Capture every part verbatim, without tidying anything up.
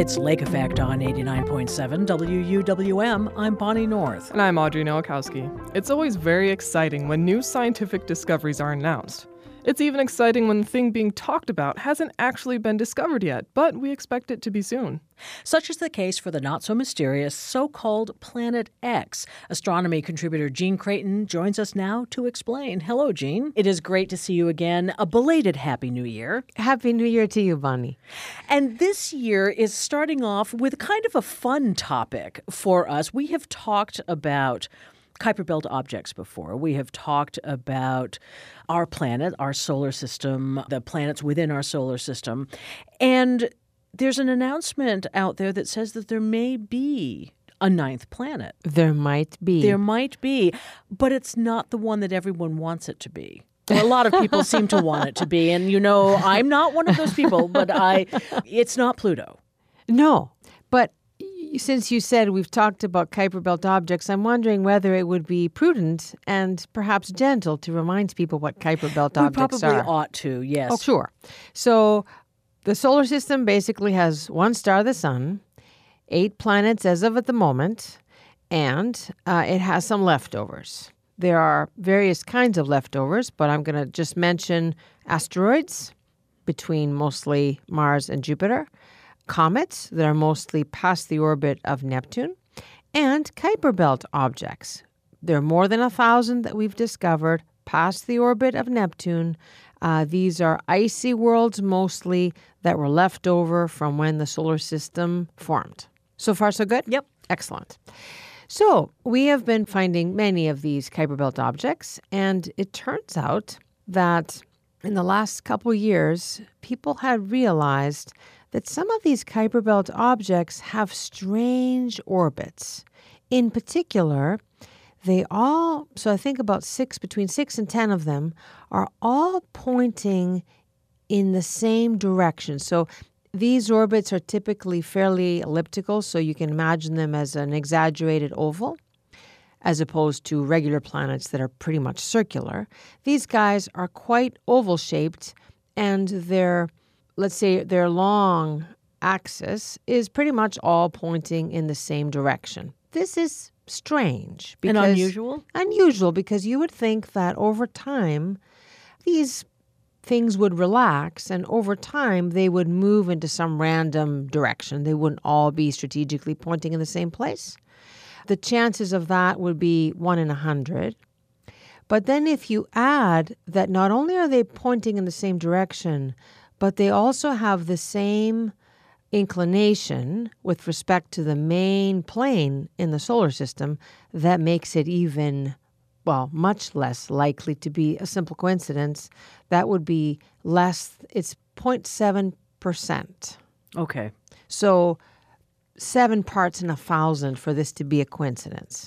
It's Lake Effect on eighty-nine point seven W U W M. I'm Bonnie North. And I'm Audrey Nowakowski. It's always very exciting when new scientific discoveries are announced. It's even exciting when the thing being talked about hasn't actually been discovered yet, but we expect it to be soon. Such is the case for the not-so-mysterious so-called Planet X. Astronomy contributor Gene Creighton joins us now to explain. Hello, Gene. It is great to see you again. A belated Happy New Year. Happy New Year to you, Bonnie. And this year is starting off with kind of a fun topic for us. We have talked about Kuiper Belt objects before. We have talked about our planet, our solar system, the planets within our solar system. And there's an announcement out there that says that there may be a ninth planet. There might be. There might be, but it's not the one that everyone wants it to be. Well, a lot of people seem to want it to be. And, you know, I'm not one of those people, but I. It's not Pluto. No, but since you said we've talked about Kuiper Belt objects, I'm wondering whether it would be prudent and perhaps gentle to remind people what Kuiper Belt we objects are. We probably ought to, yes. Oh, sure. So the solar system basically has one star, the sun, eight planets as of at the moment, and uh, it has some leftovers. There are various kinds of leftovers, but I'm going to just mention asteroids between mostly Mars and Jupiter, comets that are mostly past the orbit of Neptune, and Kuiper Belt objects. There are more than a thousand that we've discovered past the orbit of Neptune. Uh, these are icy worlds mostly that were left over from when the solar system formed. So far, so good? Yep. Excellent. So we have been finding many of these Kuiper Belt objects, and it turns out that in the last couple years, people had realized that some of these Kuiper Belt objects have strange orbits. In particular, they all, so I think about six, between six and ten of them, are all pointing in the same direction. So these orbits are typically fairly elliptical, so you can imagine them as an exaggerated oval, as opposed to regular planets that are pretty much circular. These guys are quite oval-shaped, and they're let's say their long axis is pretty much all pointing in the same direction. This is strange. And unusual? Unusual, because you would think that over time, these things would relax, and over time, they would move into some random direction. They wouldn't all be strategically pointing in the same place. The chances of that would be one in a hundred. But then if you add that not only are they pointing in the same direction, but they also have the same inclination with respect to the main plane in the solar system, that makes it even, well, much less likely to be a simple coincidence. That would be less, it's zero point seven percent. Okay. So seven parts in a thousand for this to be a coincidence.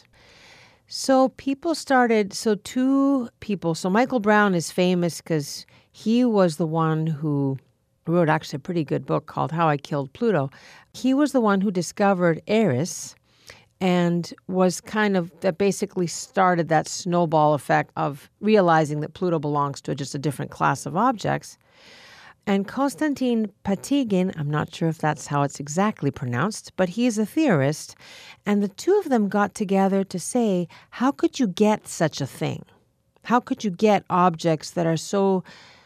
So people started, so two people, so Michael Brown is famous because he was the one who wrote actually a pretty good book called How I Killed Pluto. He was the one who discovered Eris and was kind of, that basically started that snowball effect of realizing that Pluto belongs to just a different class of objects. And Konstantin Patigin, I'm not sure if that's how it's exactly pronounced, but he's a theorist, and the two of them got together to say, how could you get such a thing? How could you get objects that are so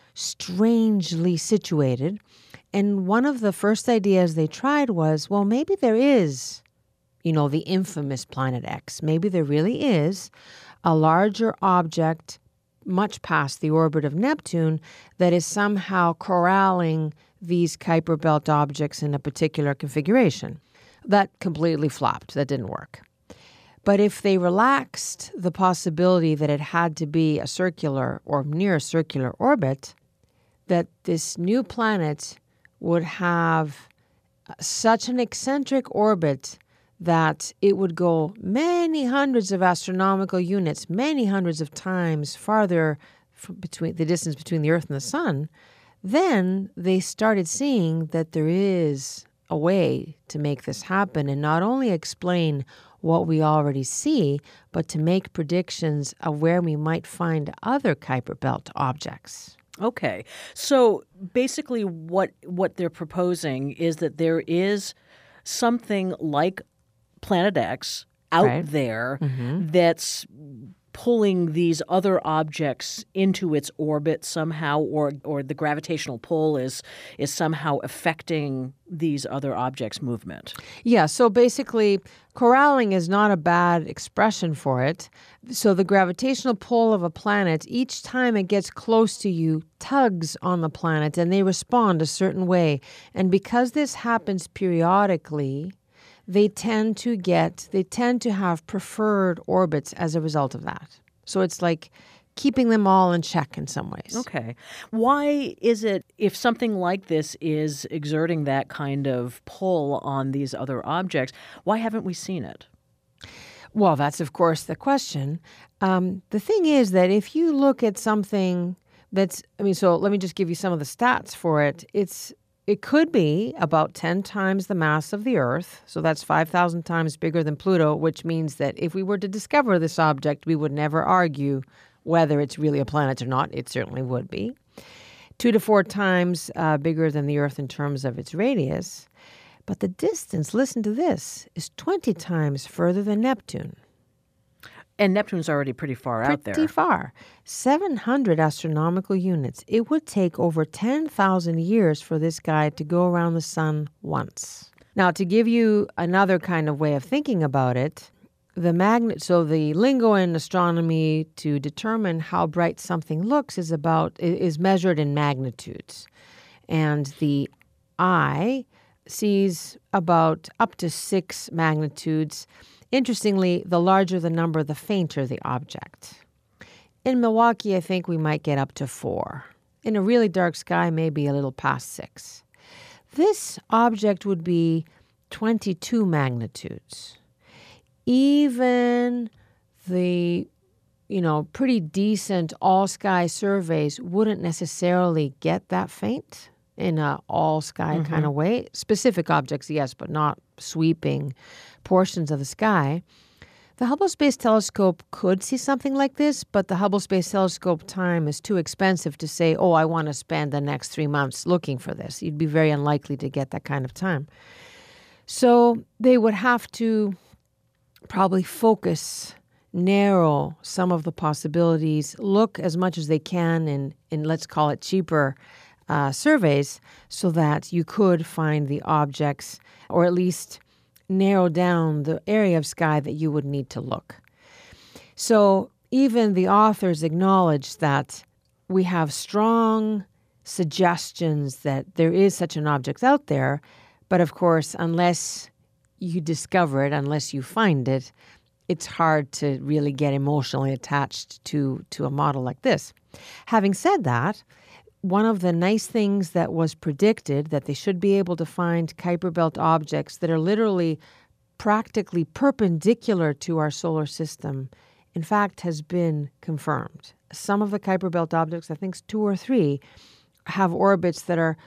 strangely situated? And one of the first ideas they tried was, well, maybe there is, you know, the infamous Planet X. Maybe there really is a larger object much past the orbit of Neptune that is somehow corralling these Kuiper Belt objects in a particular configuration. That completely flopped. That didn't work. But if they relaxed the possibility that it had to be a circular or near circular orbit, that this new planet would have such an eccentric orbit that it would go many hundreds of astronomical units, many hundreds of times farther from between the distance between the Earth and the Sun, then they started seeing that there is a way to make this happen and not only explain what we already see, but to make predictions of where we might find other Kuiper Belt objects. Okay. So basically what what they're proposing is that there is something like Planet X out Right. there Mm-hmm. that's pulling these other objects into its orbit somehow, or or the gravitational pull is is somehow affecting these other objects' movement. Yeah, so basically, corralling is not a bad expression for it. So the gravitational pull of a planet, each time it gets close to you, tugs on the planet and they respond a certain way. And because this happens periodically, they tend to get, they tend to have preferred orbits as a result of that. So it's like keeping them all in check in some ways. Okay. Why is it, if something like this is exerting that kind of pull on these other objects, why haven't we seen it? Well, that's, of course, the question. Um, the thing is that if you look at something that's, I mean, so let me just give you some of the stats for it. It's It could be about ten times the mass of the Earth. So that's five thousand times bigger than Pluto, which means that if we were to discover this object, we would never argue whether it's really a planet or not. It certainly would be. Two to four times uh, bigger than the Earth in terms of its radius. But the distance, listen to this, is twenty times further than Neptune. And Neptune's already pretty far out there. Pretty far. seven hundred astronomical units. It would take over ten thousand years for this guy to go around the sun once. Now, to give you another kind of way of thinking about it, the magnet, so the lingo in astronomy to determine how bright something looks is about is measured in magnitudes. And the eye sees about up to six magnitudes. Interestingly, the larger the number, the fainter the object. In Milwaukee, I think we might get up to four. In a really dark sky, maybe a little past six. This object would be twenty-two magnitudes. Even the, you know, pretty decent all-sky surveys wouldn't necessarily get that faint in a all-sky mm-hmm. kind of way. Specific objects, yes, but not sweeping portions of the sky. The Hubble Space Telescope could see something like this, but the Hubble Space Telescope time is too expensive to say, oh, I want to spend the next three months looking for this. You'd be very unlikely to get that kind of time. So they would have to probably focus, narrow some of the possibilities, look as much as they can in, in let's call it cheaper uh, surveys, so that you could find the objects, or at least narrow down the area of sky that you would need to look. So even the authors acknowledge that we have strong suggestions that there is such an object out there, but of course, unless you discover it, unless you find it, it's hard to really get emotionally attached to, to a model like this. Having said that, one of the nice things that was predicted, that they should be able to find Kuiper Belt objects that are literally practically perpendicular to our solar system, in fact, has been confirmed. Some of the Kuiper Belt objects, I think two or three, have orbits that are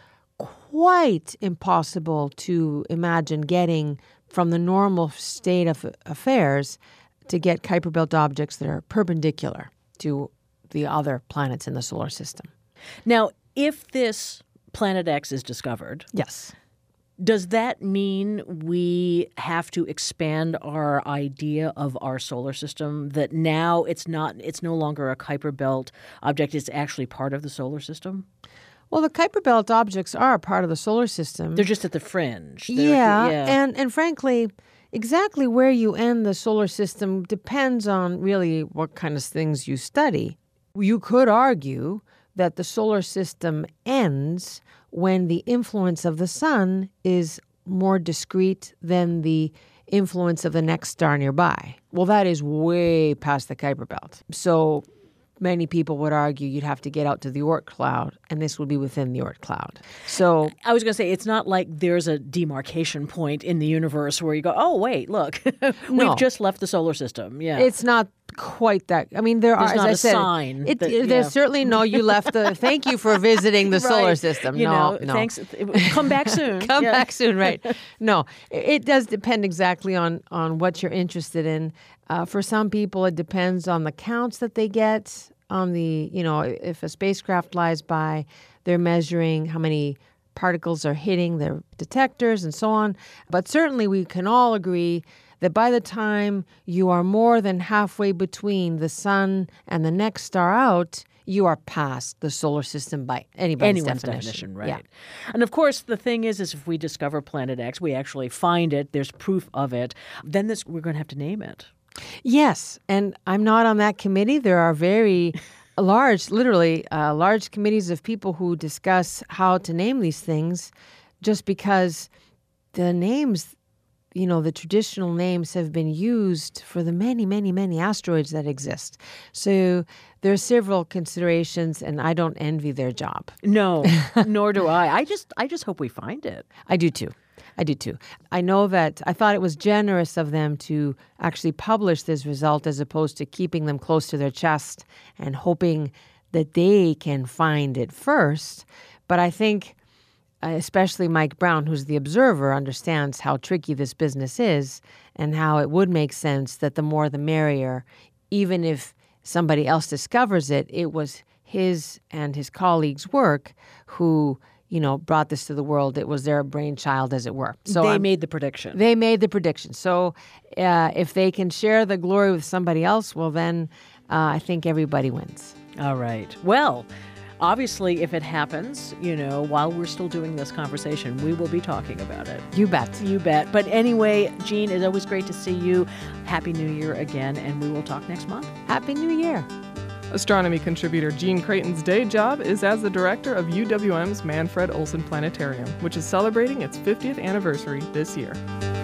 quite impossible to imagine getting from the normal state of affairs to get Kuiper Belt objects that are perpendicular to the other planets in the solar system. Now, if this Planet X is discovered, yes, does that mean we have to expand our idea of our solar system, that now it's not, it's no longer a Kuiper Belt object, it's actually part of the solar system? Well, the Kuiper Belt objects are a part of the solar system. They're just at the fringe. They're Yeah, the, yeah. and and frankly, exactly where you end the solar system depends on really what kind of things you study. You could argue that the solar system ends when the influence of the sun is more discrete than the influence of the next star nearby. Well, that is way past the Kuiper Belt. So many people would argue you'd have to get out to the Oort cloud, and this would be within the Oort cloud. So I was going to say, it's not like there's a demarcation point in the universe where you go, oh, wait, look, we've No. just left the solar system. Yeah. it's not quite that. I mean, there There's are, as not I a said, sign it, that- there's yeah. certainly no, you left the, thank you for visiting the solar Right. system. You no, know, no. thanks. Come back soon. Come Yeah. back soon, right? No, it it does depend exactly on, on what you're interested in. Uh, for some people, it depends on the counts that they get. On the, you know, if a spacecraft flies by, they're measuring how many particles are hitting their detectors and so on. But certainly we can all agree that by the time you are more than halfway between the sun and the next star out, you are past the solar system by anybody's Anyone's definition. definition, right? Yeah. And of course, the thing is, is if we discover Planet X, we actually find it, there's proof of it, then this, we're going to have to name it. Yes, and I'm not on that committee. There are very large, literally uh, large committees of people who discuss how to name these things, just because the names, you know, the traditional names have been used for the many, many, many asteroids that exist. So there are several considerations, and I don't envy their job. No, nor do I. I just, I just hope we find it. I do too. I do too. I know that I thought it was generous of them to actually publish this result as opposed to keeping them close to their chest and hoping that they can find it first. But I think uh, especially Mike Brown, who's the observer, understands how tricky this business is and how it would make sense that the more the merrier. Even if somebody else discovers it, it was his and his colleagues' work who, you know, brought this to the world. It was their brainchild, as it were. So they I'm, made the prediction. They made the prediction. So uh, if they can share the glory with somebody else, well, then uh, I think everybody wins. All right. Well, obviously, if it happens, you know, while we're still doing this conversation, we will be talking about it. You bet. You bet. But anyway, Jean, it's always great to see you. Happy New Year again, and we will talk next month. Happy New Year. Astronomy contributor Jean Creighton's day job is as the director of U W M's Manfred Olson Planetarium, which is celebrating its fiftieth anniversary this year.